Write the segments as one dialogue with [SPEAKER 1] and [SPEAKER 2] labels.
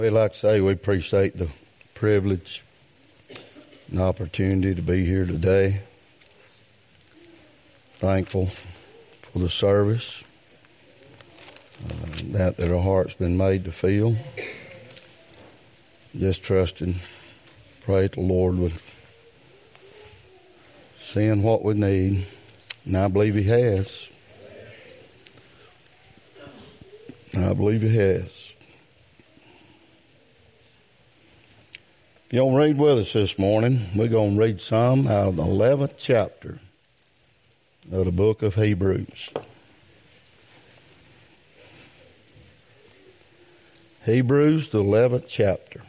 [SPEAKER 1] We like to say we appreciate the privilege and opportunity to be here today. Thankful for the service that our heart's been made to feel. Just trusting, pray the Lord would send what we need, and I believe He has. I believe He has. If you'll read with us this morning, we're going to read some out of the 11th chapter of the book of Hebrews. Hebrews, the 11th chapter.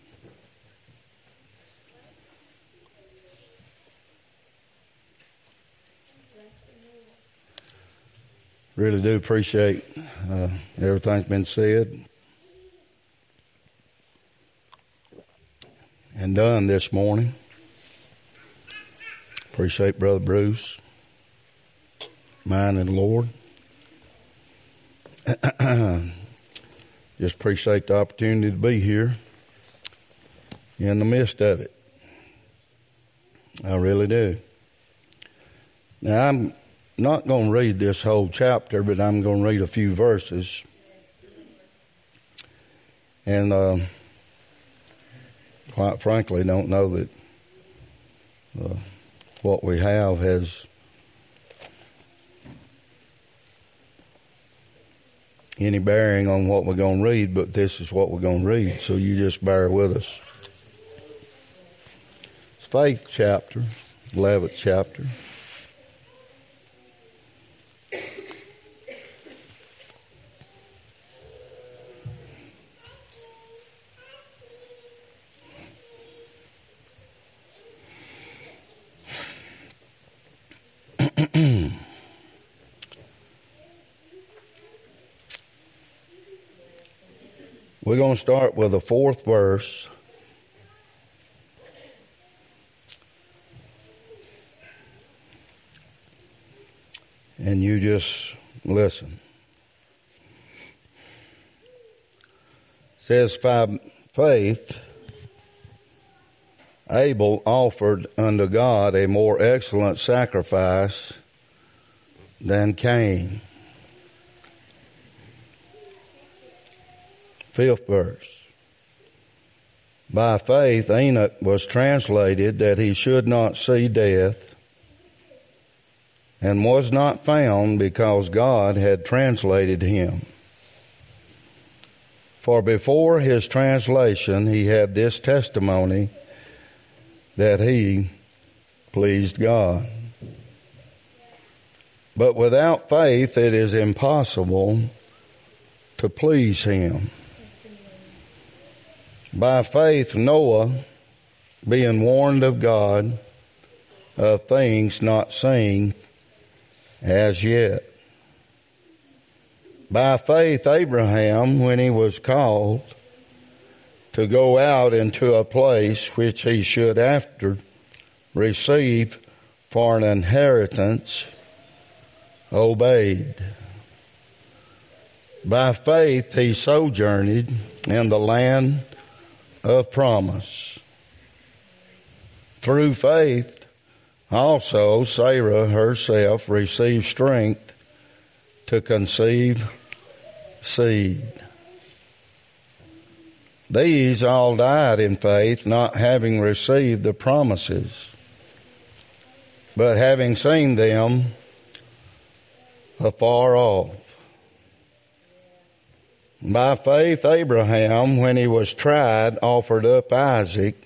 [SPEAKER 1] Really do appreciate everything's been said and done this morning. Appreciate Brother Bruce, mine and the Lord. Just appreciate the opportunity to be here in the midst of it. I really do. Now, I'm not going to read this whole chapter, but I'm going to read a few verses. And quite frankly, don't know that what we have has any bearing on what we're going to read, but this is what we're going to read, so you just bear with us. It's Faith chapter, 11th chapter. We're going to start with the 4th verse. And you just listen. It says, "By faith, Abel offered unto God a more excellent sacrifice than Cain." 5th verse. "By faith Enoch was translated that he should not see death, and was not found because God had translated him. For before his translation he had this testimony, that he pleased God. But without faith it is impossible to please him. By faith Noah, being warned of God of things not seen as yet. By faith Abraham, when he was called to go out into a place which he should after receive for an inheritance, obeyed. By faith he sojourned in the land of promise. Through faith also Sarah herself received strength to conceive seed. These all died in faith, not having received the promises, but having seen them afar off. By faith Abraham, when he was tried, offered up Isaac,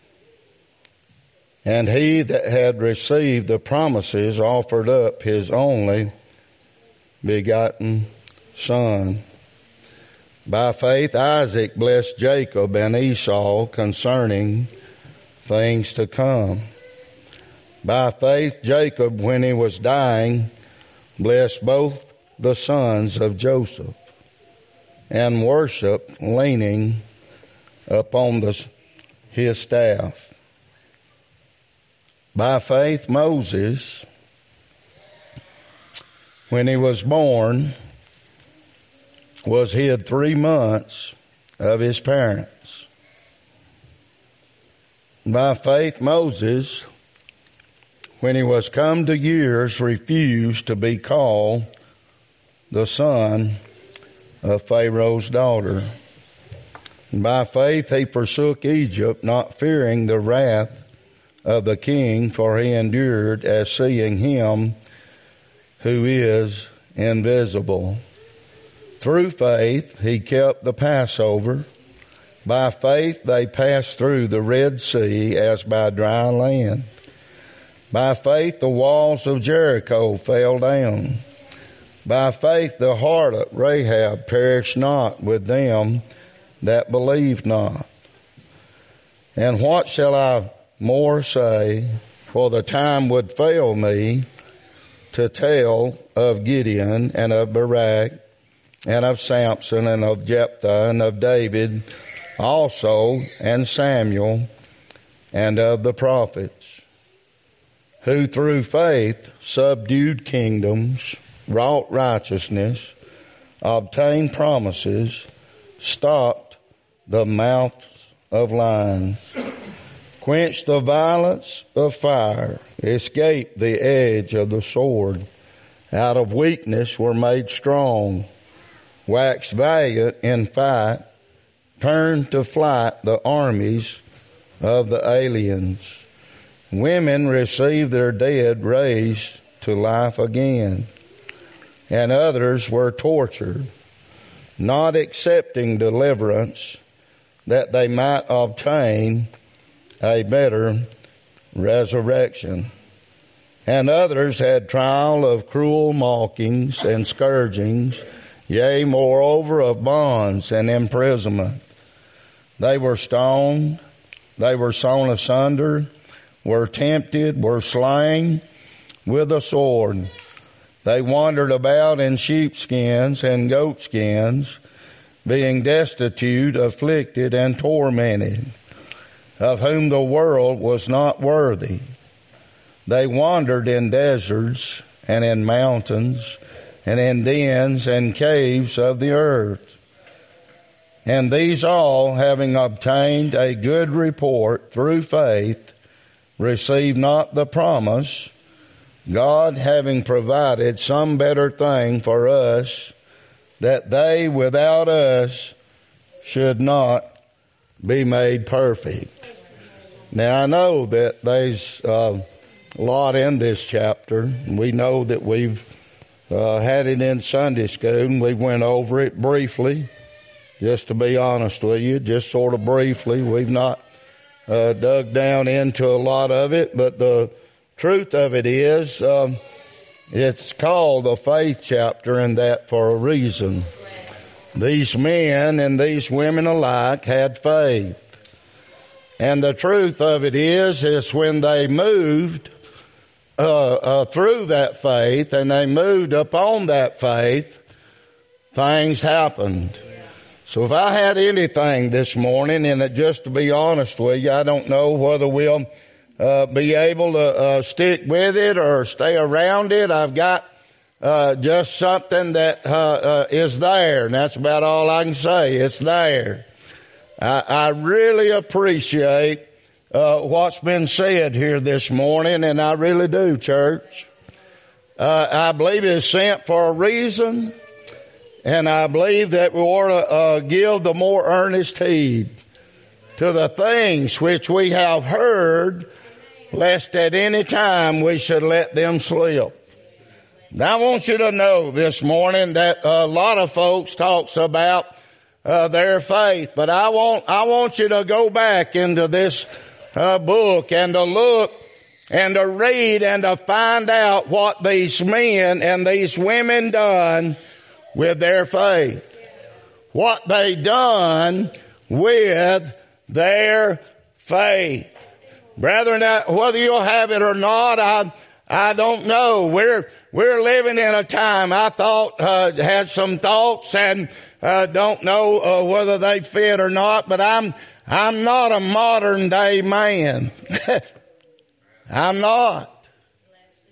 [SPEAKER 1] and he that had received the promises offered up his only begotten son. By faith Isaac blessed Jacob and Esau concerning things to come. By faith Jacob, when he was dying, blessed both the sons of Joseph, and worshiped, leaning upon his staff. By faith Moses, when he was born, was hid 3 months of his parents. By faith, Moses, when he was come to years, refused to be called the son of Pharaoh's daughter. And by faith he forsook Egypt, not fearing the wrath of the king, for he endured as seeing him who is invisible. Through faith he kept the Passover. By faith they passed through the Red Sea as by dry land. By faith the walls of Jericho fell down. By faith the harlot Rahab perished not with them that believed not. And what shall I more say? For the time would fail me to tell of Gideon and of Barak and of Samson and of Jephthah and of David also and Samuel and of the prophets, who through faith subdued kingdoms, wrought righteousness, obtained promises, stopped the mouths of lions, quenched the violence of fire, escaped the edge of the sword, out of weakness were made strong, waxed valiant in fight, turned to flight the armies of the aliens. Women received their dead raised to life again, and others were tortured, not accepting deliverance, that they might obtain a better resurrection. And others had trial of cruel mockings and scourgings, yea, moreover of bonds and imprisonment. They were stoned, they were sawn asunder, were tempted, were slain with a sword. They wandered about in sheepskins and goatskins, being destitute, afflicted, and tormented, of whom the world was not worthy. They wandered in deserts and in mountains and in dens and caves of the earth. And these all, having obtained a good report through faith, received not the promise, God having provided some better thing for us, that they without us should not be made perfect. Now I know that there's a lot in this chapter. We know that we've had it in Sunday school, and we went over it briefly, just to be honest with you, just sort of briefly. We've not dug down into a lot of it, but the truth of it is, it's called the faith chapter, and that for a reason. These men and these women alike had faith. And the truth of it is when they moved through that faith and they moved upon that faith, things happened. So if I had anything this morning, and just to be honest with you, I don't know whether we'll be able to stick with it or stay around it. I've got just something that is there, and that's about all I can say. It's there. I really appreciate what's been said here this morning, and I really do, church. I believe it's sent for a reason, and I believe that we ought to give the more earnest heed to the things which we have heard, lest at any time we should let them slip. Now I want you to know this morning that a lot of folks talks about their faith, but I want you to go back into this book and to look and to read and to find out what these men and these women done with their faith. What they done with their faith. Brethren, whether you'll have it or not, I don't know. We're living in a time, I thought, had some thoughts, and don't know whether they fit or not, but I'm not a modern day man. I'm not.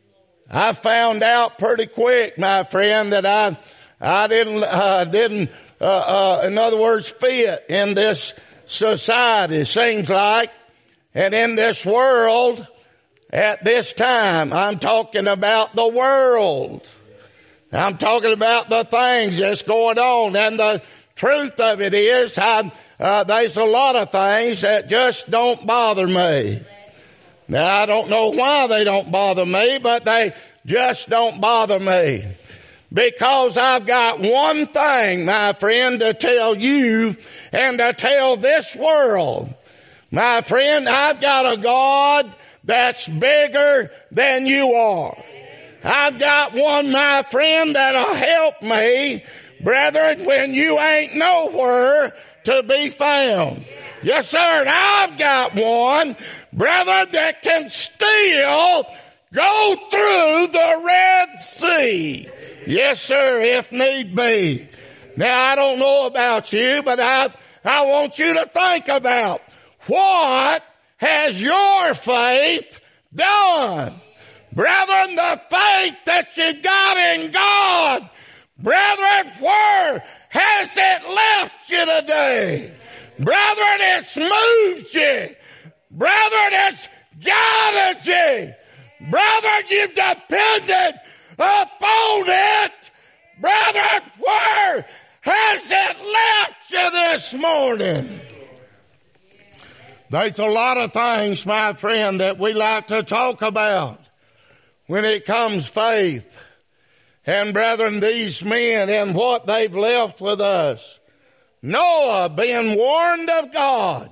[SPEAKER 1] I found out pretty quick, my friend, that I didn't in other words, fit in this society, seems like, and in this world at this time. I'm talking about the world. I'm talking about the things that's going on. And the truth of it is, there's a lot of things that just don't bother me. Now, I don't know why they don't bother me, but they just don't bother me. Because I've got one thing, my friend, to tell you and to tell this world. My friend, I've got a God that's bigger than you are. I've got one, my friend, that'll help me, brethren, when you ain't nowhere to be found. Yes, sir, and I've got one, brethren, that can still go through the Red Sea. Yes, sir, if need be. Now, I don't know about you, but I want you to think about what has your faith done? Brethren, the faith that you got in God, brethren, where has it left you today? Brethren, it's moved you. Brethren, it's guided you. Brethren, you've depended upon it. Brethren, where has it left you this morning? There's a lot of things, my friend, that we like to talk about when it comes faith. And brethren, these men and what they've left with us. Noah being warned of God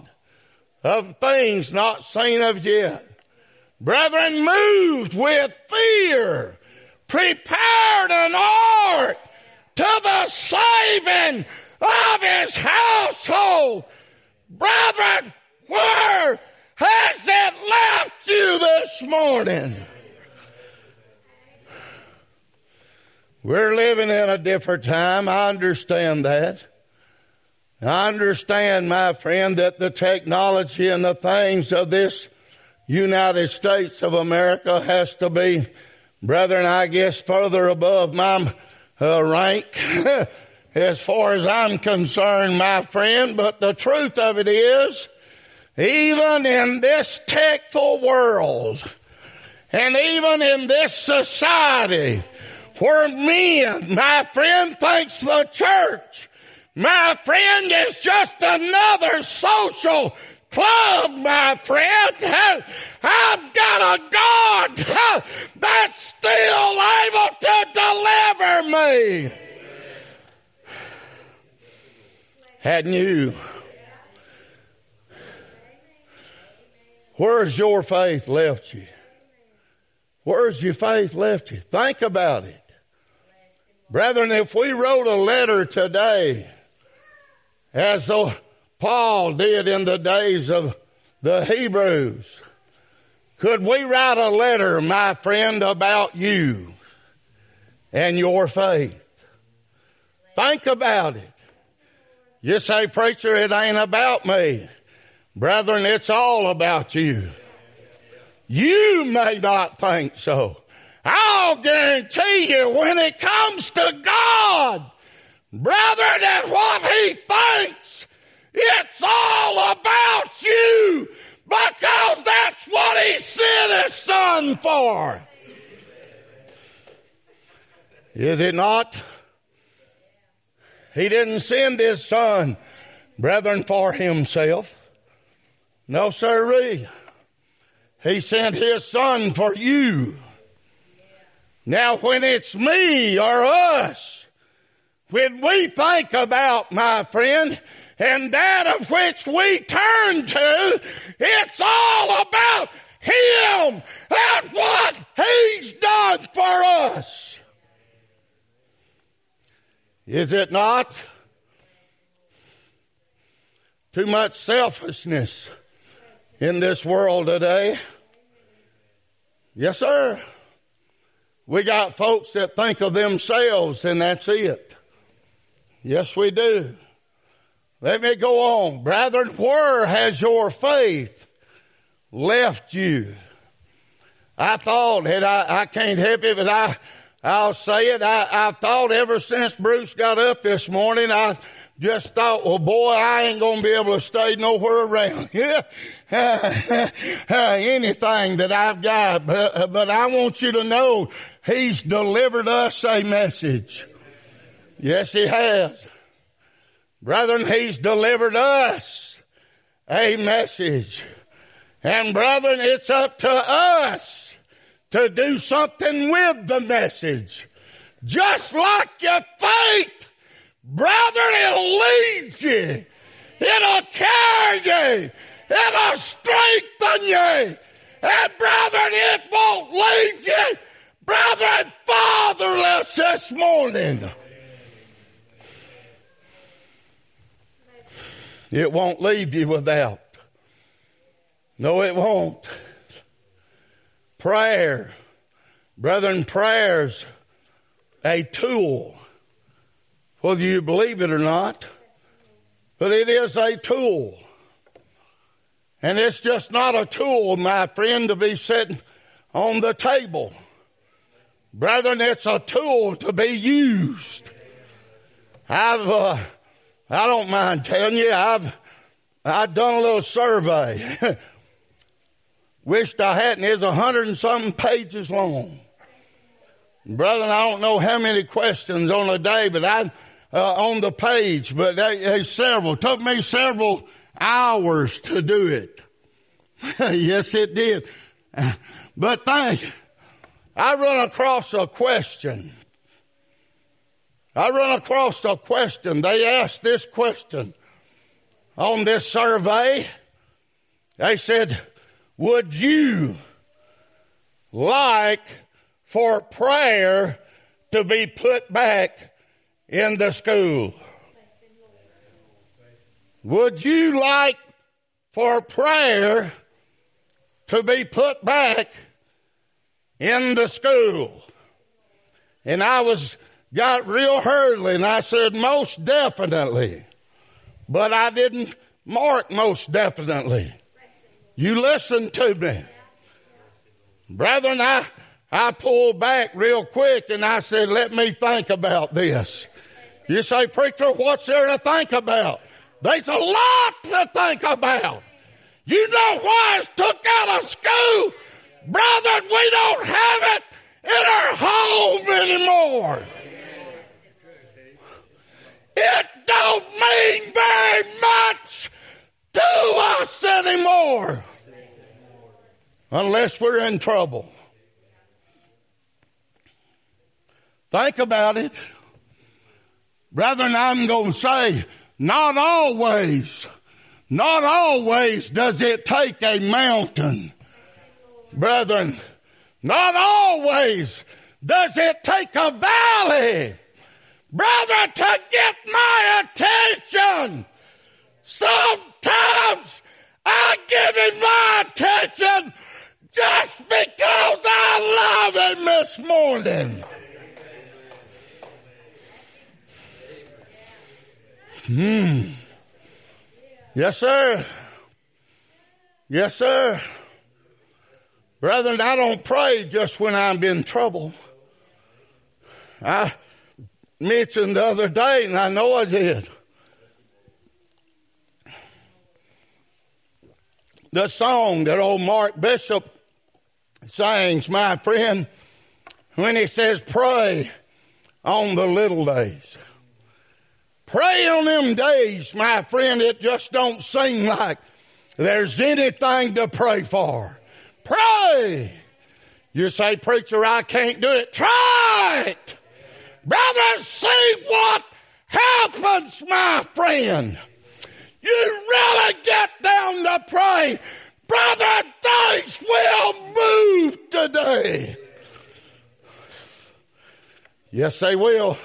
[SPEAKER 1] of things not seen of yet. Brethren, moved with fear, prepared an ark to the saving of his household. Brethren, where has it left you this morning? We're living in a different time. I understand that. I understand, my friend, that the technology and the things of this United States of America has to be, brethren, I guess further above my rank as far as I'm concerned, my friend. But the truth of it is, even in this techful world, and even in this society, where men, my friend, thinks the church, my friend, is just another social club, my friend. I've got a God that's still able to deliver me. Hadn't you? Where's your faith left you? Where's your faith left you? Think about it. Brethren, if we wrote a letter today, as Paul did in the days of the Hebrews, could we write a letter, my friend, about you and your faith? Think about it. You say, preacher, it ain't about me. Brethren, it's all about you. You may not think so. I'll guarantee you when it comes to God, brethren, and what He thinks, it's all about you, because that's what He sent His Son for. Is it not? He didn't send His Son, brethren, for Himself. No, sirree. He sent His Son for you. Now, when it's me or us, when we think about, my friend, and that of which we turn to, it's all about Him and what He's done for us. Is it not? Too much selfishness in this world today. Yes, sir. We got folks that think of themselves and that's it. Yes, we do. Let me go on. Brethren, where has your faith left you? I thought, and I can't help it, but I'll say it. I thought ever since Bruce got up this morning, I just thought, well, boy, I ain't going to be able to stay nowhere around anything that I've got. But I want you to know He's delivered us a message. Yes, He has. Brethren, He's delivered us a message. And brethren, it's up to us to do something with the message. Just like your faith, brethren, it'll lead you. It'll carry you. It'll strengthen you. And brethren, it won't leave you, brethren, fatherless this morning. It won't leave you without. No, it won't. Prayer. Brethren, prayer's a tool. Whether you believe it or not, but it is a tool. And it's just not a tool, my friend, to be sitting on the table. Brethren, it's a tool to be used. I don't mind telling you, I've done a little survey. Wished I hadn't. It's 100 and something pages long. Brethren, I don't know how many questions on a day, but on the page, but there's several. Took me several hours to do it. Yes, it did. But I run across a question. They asked this question on this survey. They said, would you like for prayer to be put back in the school? Would you like for prayer to be put back in the school? And I got real hurriedly and I said, most definitely. But I didn't mark most definitely. You listen to me. Brethren, I pulled back real quick and I said, let me think about this. You say, preacher, what's there to think about? There's a lot to think about. You know why it's took out of school? Brethren, we don't have it in our home anymore. It don't mean very much to us anymore unless we're in trouble. Think about it. Brethren, I'm going to say, not always does it take a mountain. Brethren, not always does it take a valley, brethren, to get my attention. Sometimes I give Him my attention just because I love Him this morning. Yes, sir. Yes, sir. Brethren, I don't pray just when I'm in trouble. I mentioned the other day, and I know I did, the song that old Mark Bishop sings, my friend, when he says, pray on the little days. Pray on them days, my friend, it just don't seem like there's anything to pray for. Pray. You say, preacher, I can't do it. Try it. Brother, see what happens, my friend. You really get down to pray. Brother, things will move today. Yes, they will.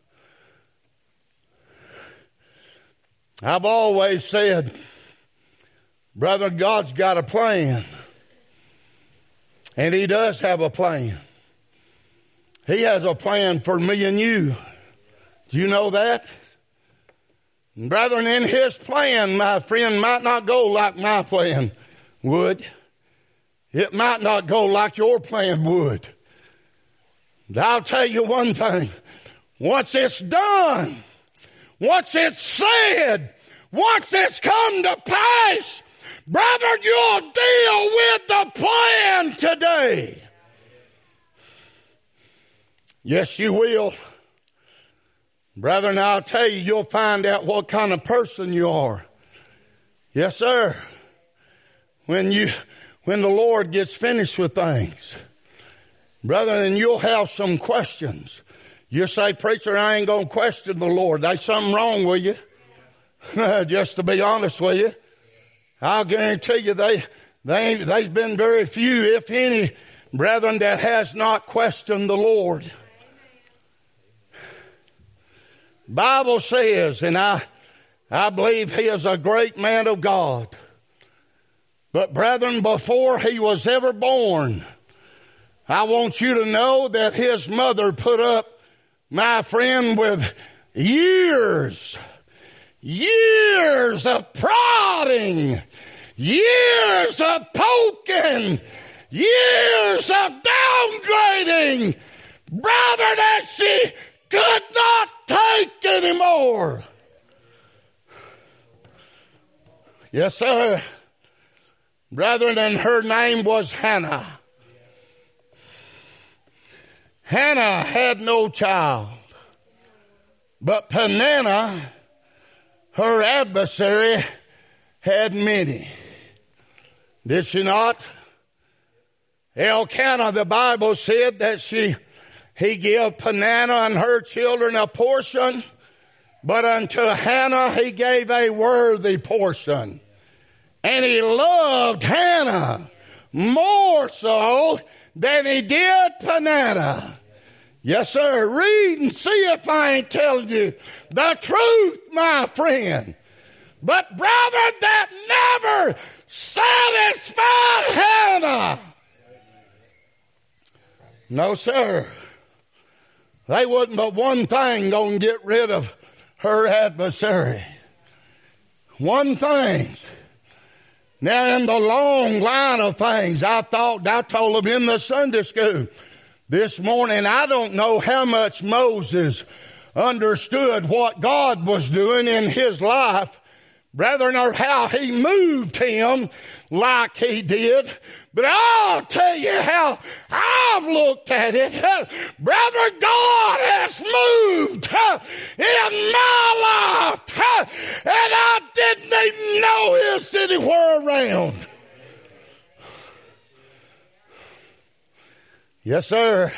[SPEAKER 1] I've always said, brother, God's got a plan. And He does have a plan. He has a plan for me and you. Do you know that? And brethren, in His plan, my friend, might not go like my plan would. It might not go like your plan would. I'll tell you one thing. Once it's done, once it's said, once it's come to pass, brother, you'll deal with the plan today. Yes, you will. Brethren, I'll tell you, you'll find out what kind of person you are. Yes, sir. When the Lord gets finished with things, brother, and you'll have some questions. You say, preacher, I ain't going to question the Lord. There's something wrong with you. Just to be honest with you. I'll guarantee you there's been very few, if any, brethren, that has not questioned the Lord. Bible says, and I believe he is a great man of God. But brethren, before he was ever born, I want you to know that his mother put up, my friend, with years of prodding, years of poking, years of downgrading, brother, that she could not take anymore. Yes, sir. Brethren, and her name was Hannah. Hannah had no child, but Peninnah, her adversary, had many. Did she not? Elkanah, the Bible said that he gave Peninnah and her children a portion, but unto Hannah he gave a worthy portion. And he loved Hannah more so than he did Peninnah. Yes, sir. Read and see if I ain't telling you the truth, my friend. But brother, that never satisfied Hannah. No, sir. They wasn't but one thing going to get rid of her adversary. One thing. Now, in the long line of things, I told them in the Sunday school this morning, I don't know how much Moses understood what God was doing in his life, brethren, or how he moved him like he did. But I'll tell you how I've looked at it. Brother, God has moved in my life, and I didn't even know He was anywhere around. Yes, sir.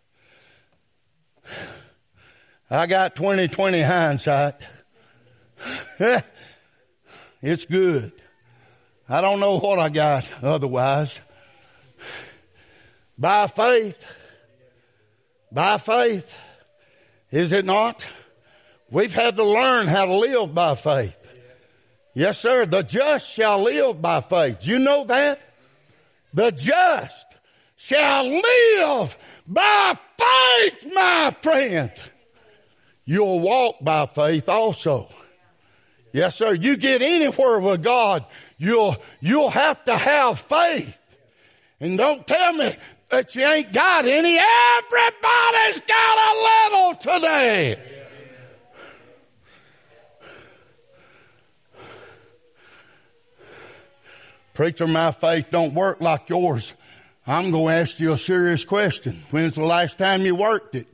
[SPEAKER 1] I got 20/20 hindsight. It's good. I don't know what I got otherwise. By faith, is it not? We've had to learn how to live by faith. Yes, sir. The just shall live by faith. You know that? The just shall live by faith, my friend. You'll walk by faith also. Yes, sir. You get anywhere with God, you'll have to have faith. And don't tell me that you ain't got any. Everybody's got a little today. Preacher, my faith don't work like yours. I'm going to ask you a serious question. When's the last time you worked it?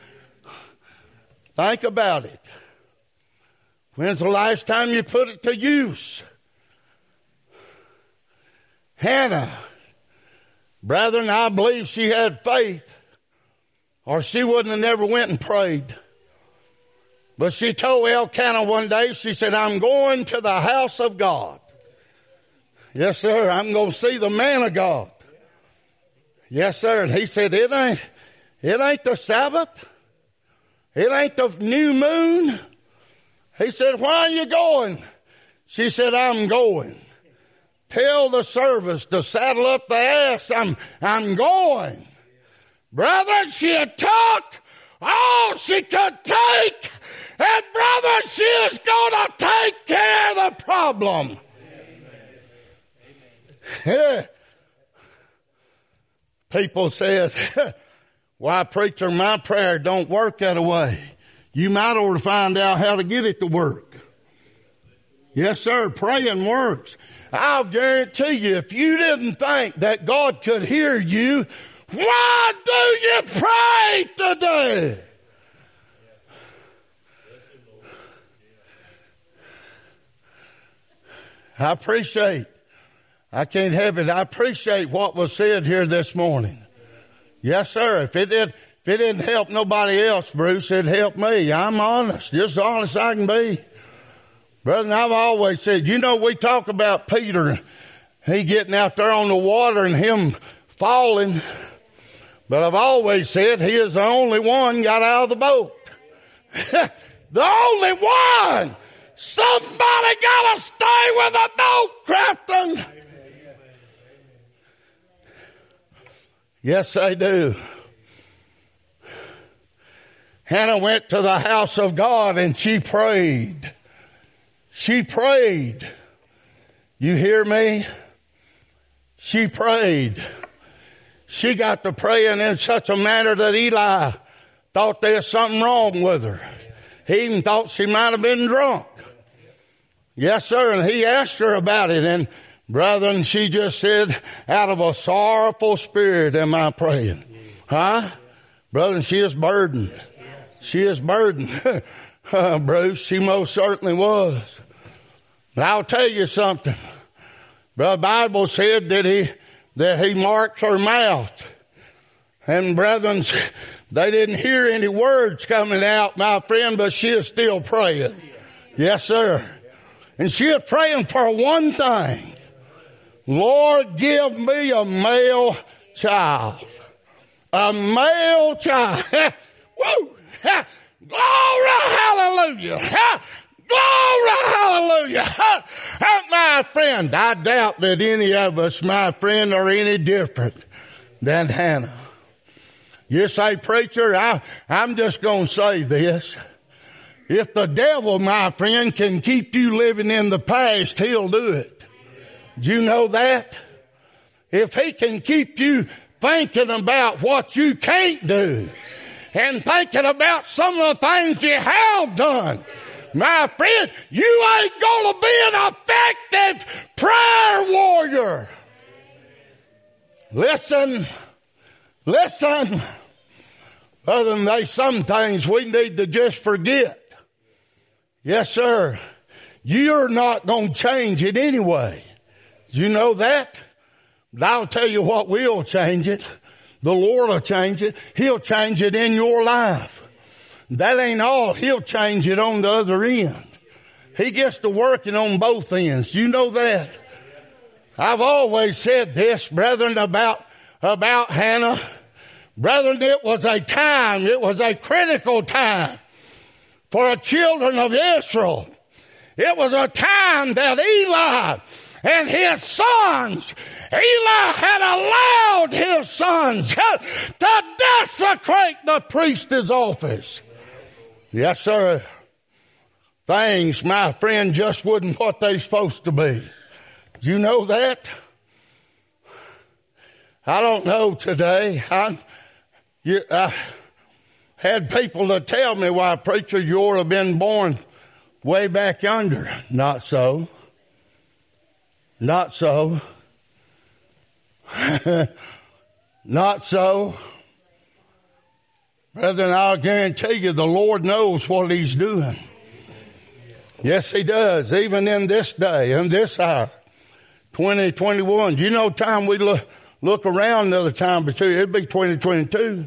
[SPEAKER 1] Think about it. When's the last time you put it to use? Hannah, brethren, I believe she had faith, or she wouldn't have never went and prayed. But she told Elkanah one day, she said, I'm going to the house of God. Yes, sir, I'm going to see the man of God. Yes, sir. And he said, it ain't the Sabbath. It ain't the new moon. He said, why are you going? She said, I'm going. Tell the service to saddle up the ass. I'm going. Brother, she took all she could take. And brother, she is going to take care of the problem. Yeah. People said, Why, preacher, my prayer don't work that way. You might ought to find out how to get it to work. Yes, sir, praying works. I'll guarantee you, if you didn't think that God could hear you, why do you pray today? I can't help it. I appreciate what was said here this morning. Yes, sir. If it didn't help nobody else, Bruce, it helped me. I'm honest, just as honest as I can be. Brother, I've always said, we talk about Peter, he getting out there on the water and him falling. But I've always said he is the only one got out of the boat. The only one. Somebody gotta stay with the boat, Captain. Yes, they do. Hannah went to the house of God and she prayed. She prayed. You hear me? She prayed. She got to praying in such a manner that Eli thought there was something wrong with her. He even thought she might have been drunk. Yes, sir. And he asked her about it. And brethren, she just said, out of a sorrowful spirit am I praying. Huh? Brethren, she is burdened. She is burdened. Bruce, she most certainly was. But I'll tell you something. The Bible said that he marked her mouth. And brethren, they didn't hear any words coming out, my friend, but she is still praying. Yes, sir. And she is praying for one thing. Lord, give me a male child. A male child. Woo! Glory, hallelujah. Glory, hallelujah. My friend, I doubt that any of us, my friend, are any different than Hannah. You say, preacher, I'm just going to say this. If the devil, my friend, can keep you living in the past, he'll do it. Do you know that? If he can keep you thinking about what you can't do and thinking about some of the things you have done, my friend, you ain't going to be an effective prayer warrior. Listen. Other than that, some things we need to just forget. Yes, sir. You're not going to change it anyway. Do you know that? But I'll tell you what will change it. The Lord will change it. He'll change it in your life. That ain't all. He'll change it on the other end. He gets to working on both ends. You know that? I've always said this, brethren, about Hannah. Brethren, it was a critical time for the children of Israel. It was a time that Eli and his sons, Eli had allowed his sons to desecrate the priest's office. Yes, sir. Things, my friend, just wasn't what they're supposed to be. Do you know that? I don't know today. I had people to tell me, why, preacher, you ought to have been born way back yonder. Not so. Not so. Not so. Brethren, I'll guarantee you the Lord knows what He's doing. Yes, He does. Even in this day, in this hour, 2021. You know, time we look around another time, but it'd be 2022.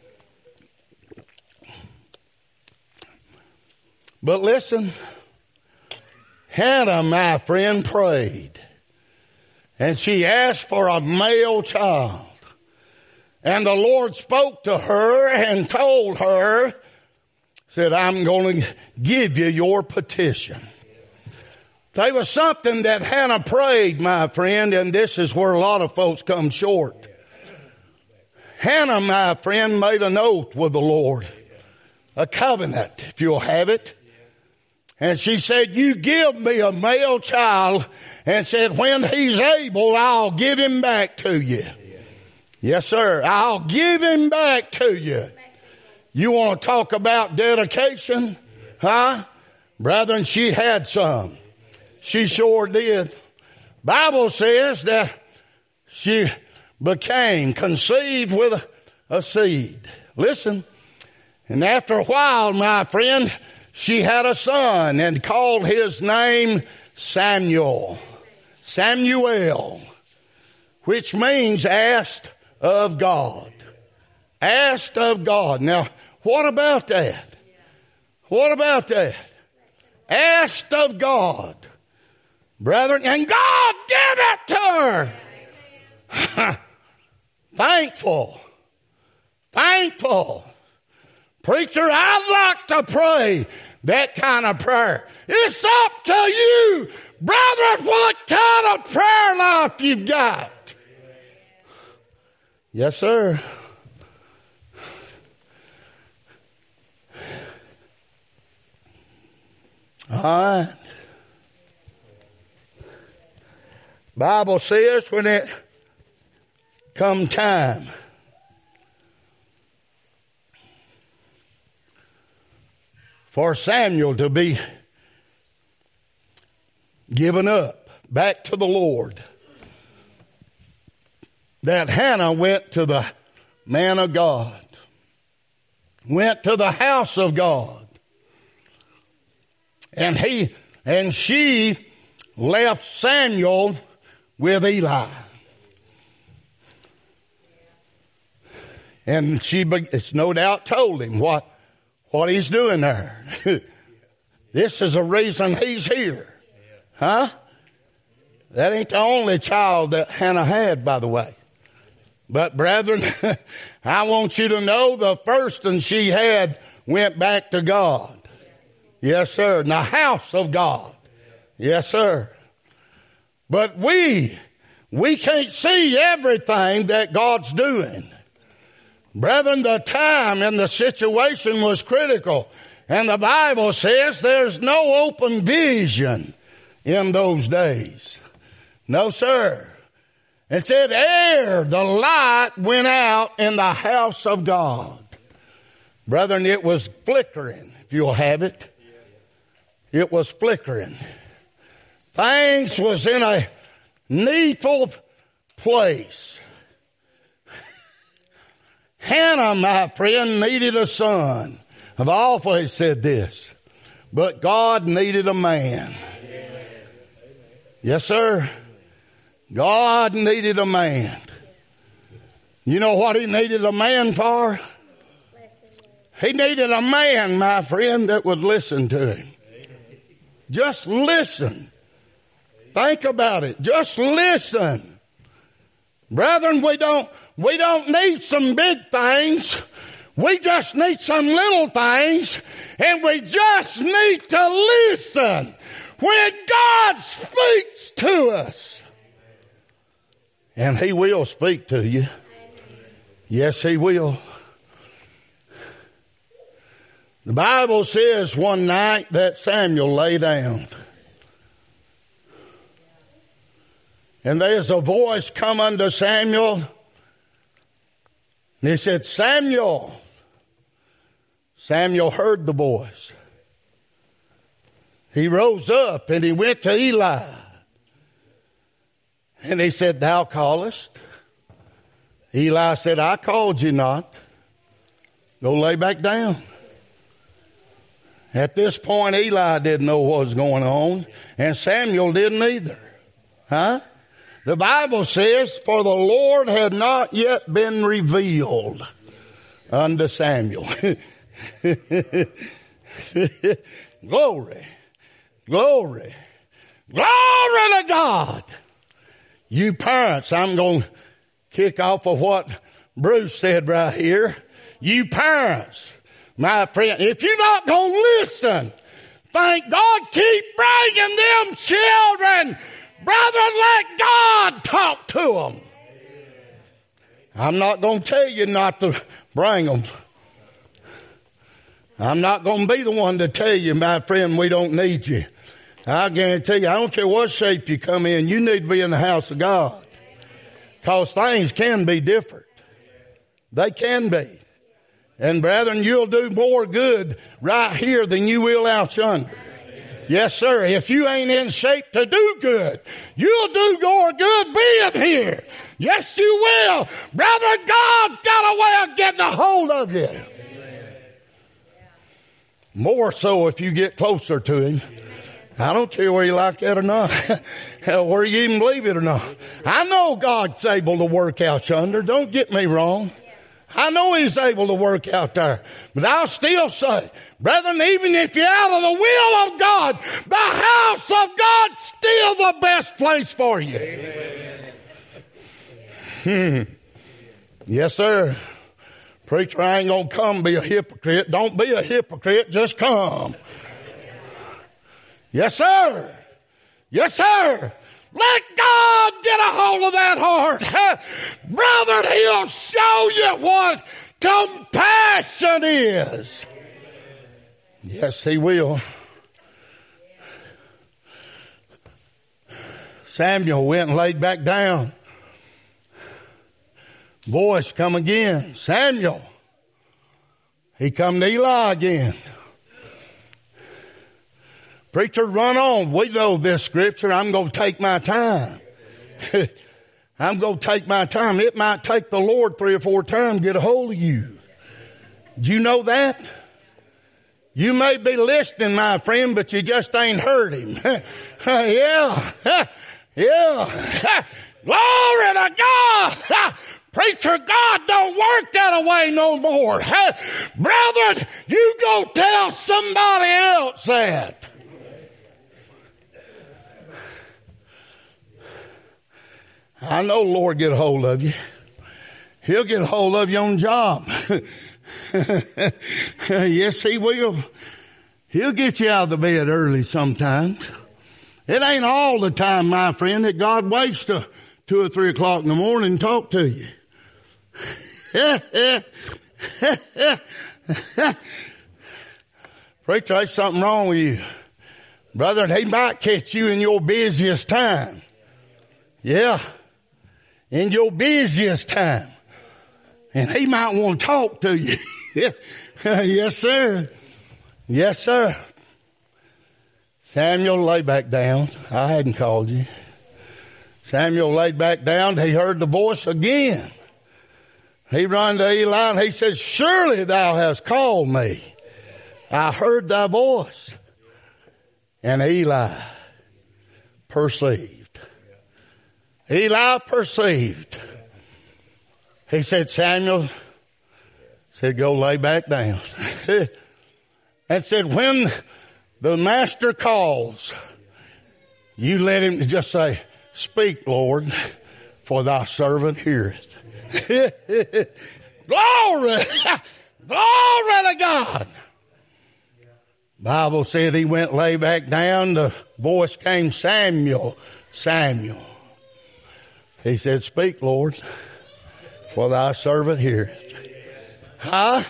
[SPEAKER 1] But listen, Hannah, my friend, prayed. And she asked for a male child. And the Lord spoke to her and told her, said, I'm going to give you your petition. There was something that Hannah prayed, my friend, and this is where a lot of folks come short. Hannah, my friend, made an oath with the Lord. A covenant, if you'll have it. And she said, you give me a male child, and said, when he's able, I'll give him back to you. Yes, sir. I'll give him back to you. You want to talk about dedication? Huh? Brethren, she had some. She sure did. Bible says that she became conceived with a seed. Listen. And after a while, my friend, she had a son and called his name Samuel. Samuel, which means asked of God. Asked of God. Now, what about that? What about that? Asked of God. Brethren, and God gave it to her. Thankful. Thankful. Preacher, I'd like to pray that kind of prayer. It's up to you, brethren, what kind of prayer life you've got. Yes, sir. All right. Bible says when it come time for Samuel to be given up back to the Lord, that Hannah went to the man of God, went to the house of God, and she left Samuel with Eli. And it's no doubt told him what he's doing there. This is the reason he's here. Huh? That ain't the only child that Hannah had, by the way. But brethren, I want you to know the first one she had went back to God. Yes, sir. In the house of God. Yes, sir. But we can't see everything that God's doing. Brethren, the time and the situation was critical. And the Bible says there's no open vision in those days. No, sir. It said, ere the light went out in the house of God. Brethren, it was flickering, if you'll have it. It was flickering. Things was in a needful place. Hannah, my friend, needed a son. I've always said this. But God needed a man. Yes, sir. God needed a man. You know what he needed a man for? He needed a man, my friend, that would listen to him. Just listen. Think about it. Just listen. Brethren, we don't need some big things. We just need some little things. And we just need to listen when God speaks to us. And he will speak to you. Yes, he will. The Bible says one night that Samuel lay down. And there's a voice come unto Samuel. And he said, Samuel. Samuel heard the voice. He rose up and he went to Eli. And he said, thou callest? Eli said, I called you not. Go lay back down. At this point, Eli didn't know what was going on, and Samuel didn't either. Huh? The Bible says, for the Lord had not yet been revealed unto Samuel. Glory. Glory. Glory to God. You parents, I'm going to kick off of what Bruce said right here. You parents, my friend, if you're not going to listen, thank God, keep bringing them children. Brethren, let God talk to them. I'm not going to tell you not to bring them. I'm not going to be the one to tell you, my friend, we don't need you. I guarantee you, I don't care what shape you come in, you need to be in the house of God. Because things can be different. They can be. And brethren, you'll do more good right here than you will out yonder. Yes, sir. If you ain't in shape to do good, you'll do more good being here. Yes, you will. Brother, God's got a way of getting a hold of you. More so if you get closer to Him. I don't care whether you like that or not. Whether you even believe it or not. I know God's able to work out yonder. Don't get me wrong. I know He's able to work out there. But I'll still say, brethren, even if you're out of the will of God, the house of God's still the best place for you. Yes, sir. Preacher, I ain't gonna come be a hypocrite. Don't be a hypocrite, just come. Yes, sir. Yes, sir. Let God get a hold of that heart. Brother, He'll show you what compassion is. Yes, He will. Samuel went and laid back down. Voice come again. Samuel. He come to Eli again. Preacher, run on. We know this scripture. I'm going to take my time. I'm going to take my time. It might take the Lord 3 or 4 times to get a hold of you. Do you know that? You may be listening, my friend, but you just ain't heard Him. Yeah. Yeah. Glory to God. Preacher, God don't work that way no more. Brethren, you go tell somebody else that. I know the Lord get a hold of you. He'll get a hold of you on the job. Yes, He will. He'll get you out of the bed early sometimes. It ain't all the time, my friend, that God waits till 2 or 3 o'clock in the morning and talk to you. Preacher, there's something wrong with you. Brother, He might catch you in your busiest time. Yeah. In your busiest time. And He might want to talk to you. Yes, sir. Yes, sir. Samuel, lay back down. I hadn't called you. Samuel laid back down. He heard the voice again. He ran to Eli and he said, surely thou hast called me. I heard thy voice. And Eli perceived. Eli perceived. He said, Samuel, said, go lay back down. And said, when the master calls, you let him just say, speak, Lord, for thy servant heareth. Glory! Glory to God! Bible said he went lay back down. The voice came, Samuel, Samuel. He said, speak, Lord, for thy servant heareth. Huh?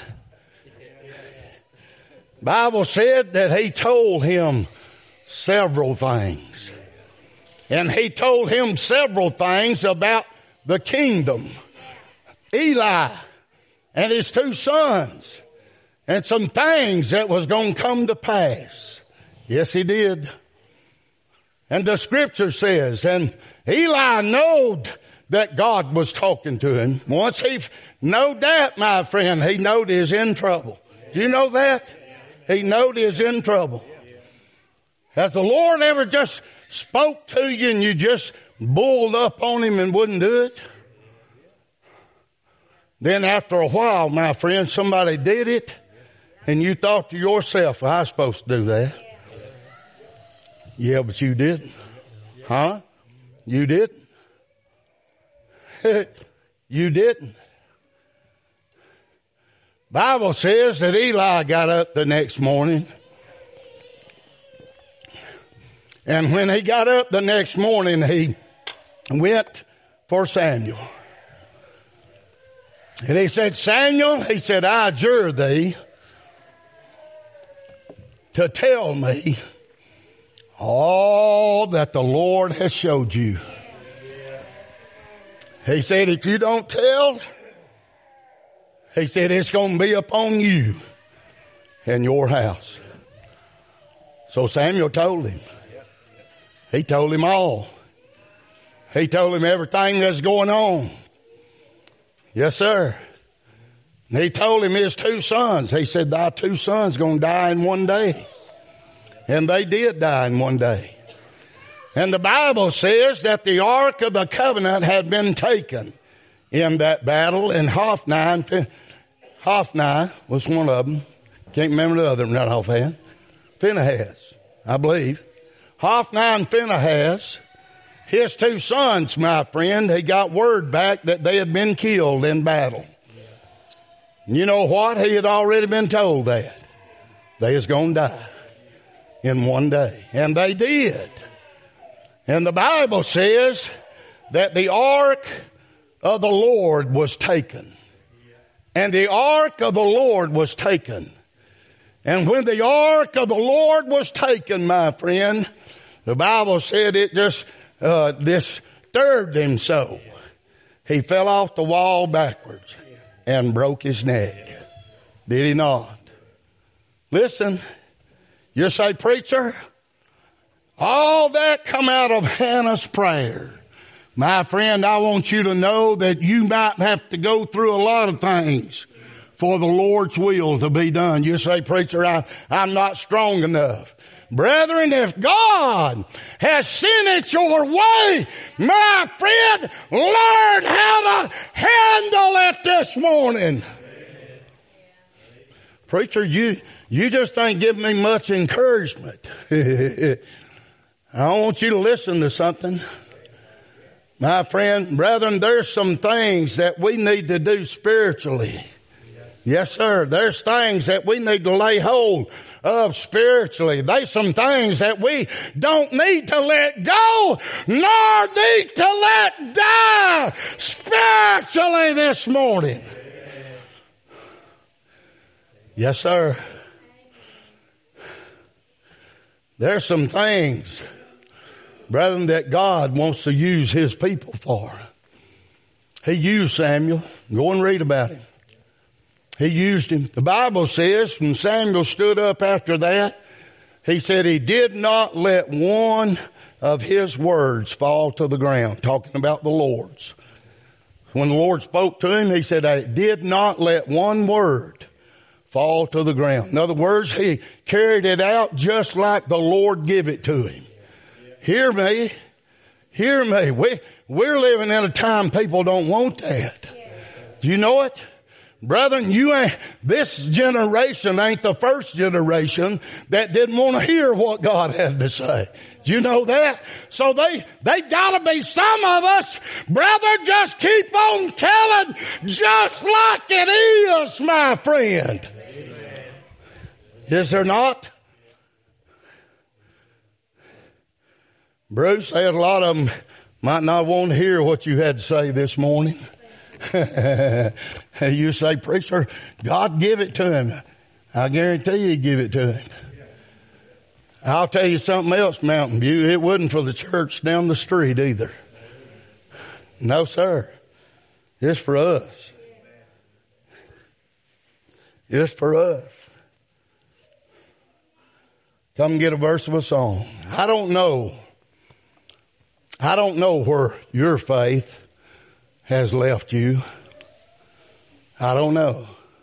[SPEAKER 1] Bible said that he told him several things. And he told him several things about the kingdom. Eli and his 2 sons. And some things that was going to come to pass. Yes, he did. And the scripture says, and Eli knowed that God was talking to him. Once he knowed that, my friend, he knowed he was in trouble. Do you know that? He knowed he was in trouble. Has the Lord ever just spoke to you and you just bulled up on him and wouldn't do it? Then after a while, my friend, somebody did it and you thought to yourself, well, I was supposed to do that. Yeah, but you didn't. Huh? You didn't. You didn't. Bible says that Eli got up the next morning. And when he got up the next morning, he went for Samuel. And he said, Samuel, he said, I adjure thee to tell me all that the Lord has showed you. He said, if you don't tell, He said, it's going to be upon you and your house. So Samuel told him. He told him all. He told him everything that's going on. Yes, sir. And he told him his 2 sons. He said, thy 2 sons going to die in one day. And they did die in one day. And the Bible says that the Ark of the Covenant had been taken in that battle. And Hophni was one of them. Can't remember the other one right offhand. Phinehas, I believe. Hophni and Phinehas, his 2 sons, my friend, he got word back that they had been killed in battle. You know what? He had already been told that. They was going to die in one day. And they did. And the Bible says that the ark of the Lord was taken. And the ark of the Lord was taken. And when the ark of the Lord was taken, my friend, the Bible said it just disturbed him so. He fell off the wall backwards and broke his neck. Did he not? Listen, you say, preacher, all that come out of Hannah's prayer. My friend, I want you to know that you might have to go through a lot of things for the Lord's will to be done. You say, preacher, I'm not strong enough. Brethren, if God has sent it your way, my friend, learn how to handle it this morning. Preacher, you just ain't giving me much encouragement. I want you to listen to something. My friend, brethren, there's some things that we need to do spiritually. Yes, sir. There's things that we need to lay hold of spiritually. There's some things that we don't need to let go, nor need to let die spiritually this morning. Yes, sir. There's some things, brethren, that God wants to use His people for. He used Samuel. Go and read about him. He used him. The Bible says when Samuel stood up after that, he said he did not let one of his words fall to the ground, talking about the Lord's. When the Lord spoke to him, he said, I did not let one word fall to the ground. In other words, he carried it out just like the Lord gave it to him. Hear me. Hear me. We're living in a time people don't want that. Do you know it? Brethren, this generation ain't the first generation that didn't want to hear what God had to say. Do you know that? So they gotta be some of us, brother, just keep on telling just like it is, my friend. Amen. Is there not? Bruce, a lot of them might not want to hear what you had to say this morning. You say, preacher, God give it to him. I guarantee you He give it to him. I'll tell you something else, Mountain View. It wasn't for the church down the street either. No, sir. It's for us. It's for us. Come get a verse of a song. I don't know where your faith has left you. I don't know.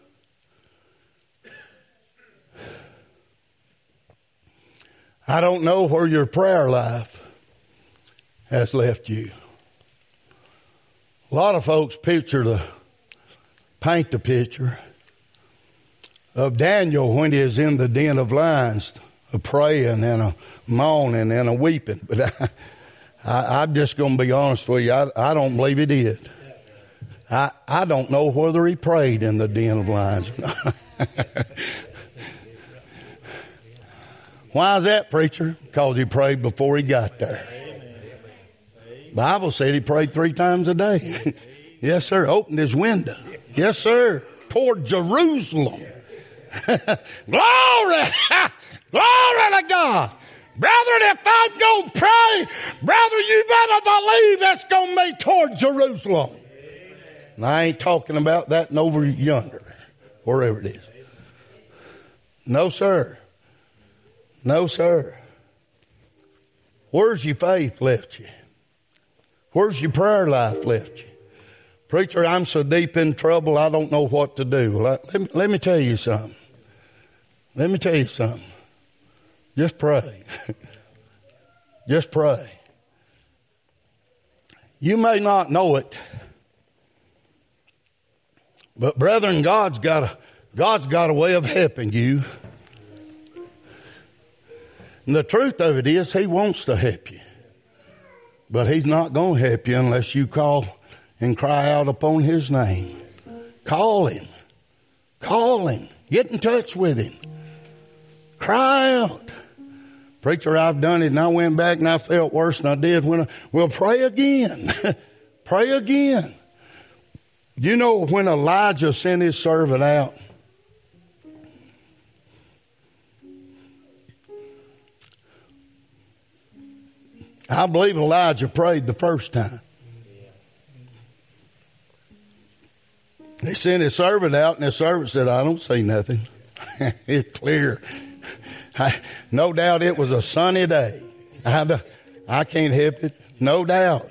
[SPEAKER 1] I don't know where your prayer life has left you. A lot of folks paint the picture of Daniel when he is in the den of lions, a praying and a moaning and a weeping. But I'm just going to be honest with you. I don't believe he did. I don't know whether he prayed in the den of lions or not. Why is that, preacher? Because he prayed before he got there. The Bible said he prayed 3 times a day. Yes, sir. Opened his window. Yes, sir. Toward Jerusalem. Glory! Glory to God! Brethren, if I'm going to pray, brother, you better believe it's going to be toward Jerusalem. And I ain't talking about that over yonder. wherever it is. No, sir. No, sir. Where's your faith left you? Where's your prayer life left you? Preacher, I'm so deep in trouble, I don't know what to do. Well, let me tell you something. Let me tell you something. Just pray. Just pray. You may not know it, but brethren, God's got a way of helping you. And the truth of it is, He wants to help you. But He's not going to help you unless you call and cry out upon His name. Call Him. Call Him. Get in touch with Him. Cry out. Preacher, I've done it and I went back and I felt worse than I did well, pray again. Pray again. You know when Elijah sent his servant out? I believe Elijah prayed the first time. He sent his servant out and his servant said, I don't see nothing. It's clear. No doubt it was a sunny day. I can't help it. No doubt.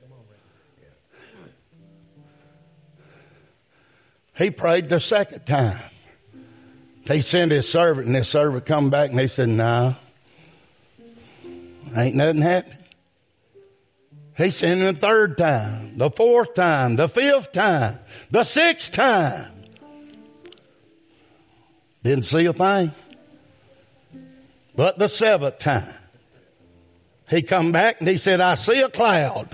[SPEAKER 1] He prayed the second time. He sent his servant and his servant come back and he said, no, ain't nothing happening. He sent him the third time, the fourth time, the fifth time, the sixth time. Didn't see a thing. But the seventh time, he come back and he said, I see a cloud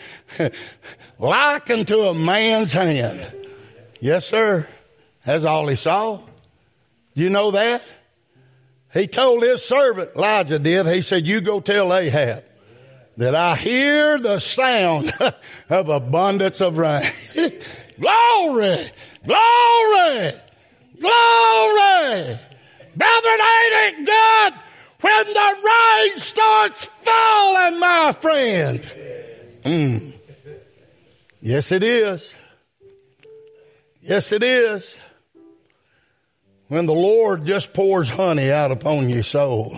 [SPEAKER 1] like unto a man's hand. Yes, sir. That's all he saw. Do you know that? He told his servant, Elijah did, he said, you go tell Ahab that I hear the sound of abundance of rain. Glory! Glory! Glory! Brethren, ain't it good when the rain starts falling, my friend? Yes, it is. Yes, it is. When the Lord just pours honey out upon your soul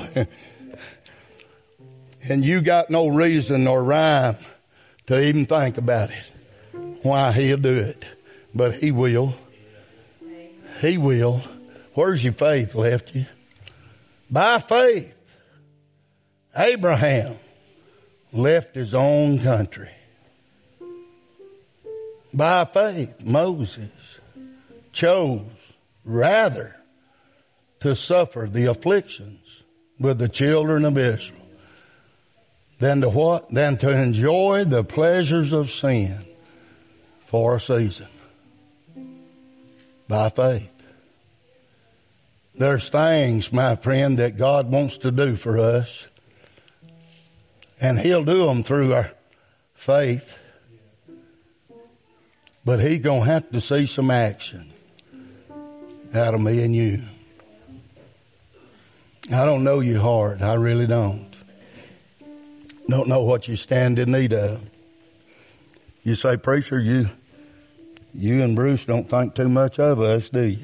[SPEAKER 1] and you got no reason or rhyme to even think about it, why He'll do it. But He will. He will. Where's your faith left you? By faith, Abraham left his own country. By faith, Moses chose rather to suffer the afflictions with the children of Israel than to what? Than to enjoy the pleasures of sin for a season. By faith. There's things, my friend, that God wants to do for us, and He'll do them through our faith. But He's going to have to see some action out of me and you. I don't know your heart. I really don't. Don't know what you stand in need of. You say, preacher, you and Bruce don't think too much of us, do you?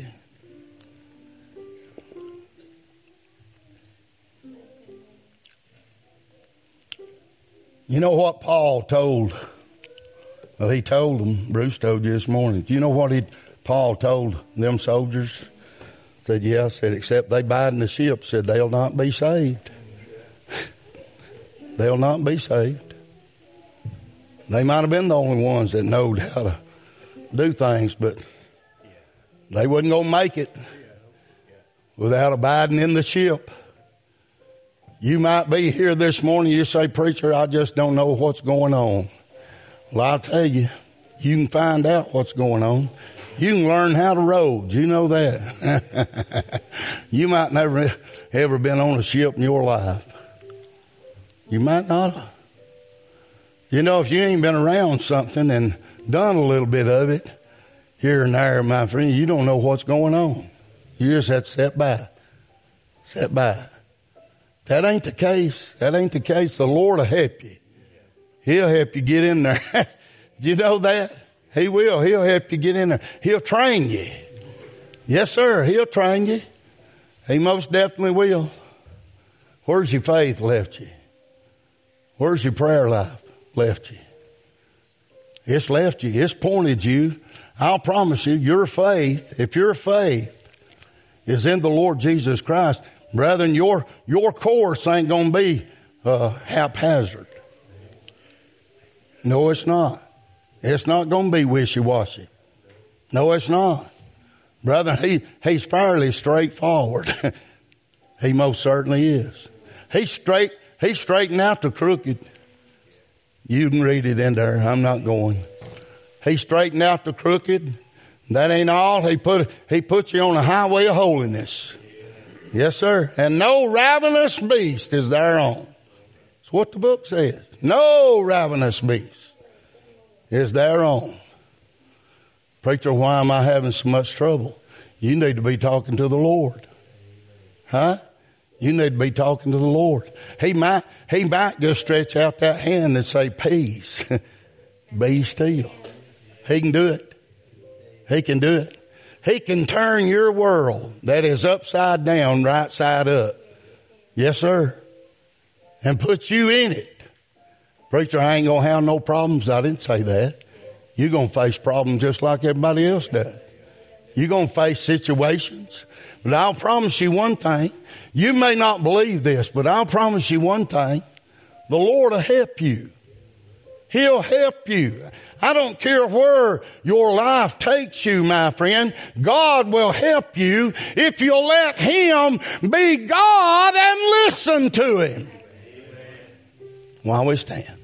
[SPEAKER 1] You know what Paul told? Well, he told them, Bruce told you this morning. Do you know what Paul told them soldiers? Said, yeah, said, except they bide in the ship, said, they'll not be saved. They'll not be saved. They might have been the only ones that knowed how to do things, but they wasn't going to make it without abiding in the ship. You might be here this morning, you say, preacher, I just don't know what's going on. Well, I'll tell you, you can find out what's going on. You can learn how to row. Do you know that? You might never ever been on a ship in your life. You might not have. You know, if you ain't been around something and done a little bit of it here and there, my friend, you don't know what's going on. You just have to sit by. Sit by. That ain't the case. That ain't the case. The Lord will help you. He'll help you get in there. Do you know that? He will. He'll help you get in there. He'll train you. Yes, sir. He'll train you. He most definitely will. Where's your faith left you? Where's your prayer life left you? It's left you. It's pointed you. I'll promise you, your faith, if your faith is in the Lord Jesus Christ, brethren, your course ain't going to be haphazard. No, it's not. It's not going to be wishy-washy. No, it's not. Brethren, he's fairly straightforward. He most certainly is. He's straightened out the crooked. You can read it in there. I'm not going. He straightened out the crooked. That ain't all. He put you on a highway of holiness. Yes, sir. And no ravenous beast is thereon. That's what the book says. No ravenous beast is thereon. Preacher, why am I having so much trouble? You need to be talking to the Lord. Huh? You need to be talking to the Lord. He might just stretch out that hand and say, peace, be still. He can do it. He can do it. He can turn your world that is upside down, right side up. Yes, sir. And put you in it. Preacher, I ain't going to have no problems. I didn't say that. You're going to face problems just like everybody else does. You're going to face situations. But I'll promise you one thing. You may not believe this, but I'll promise you one thing. The Lord will help you. He'll help you. I don't care where your life takes you, my friend. God will help you if you'll let Him be God and listen to Him. While we stand.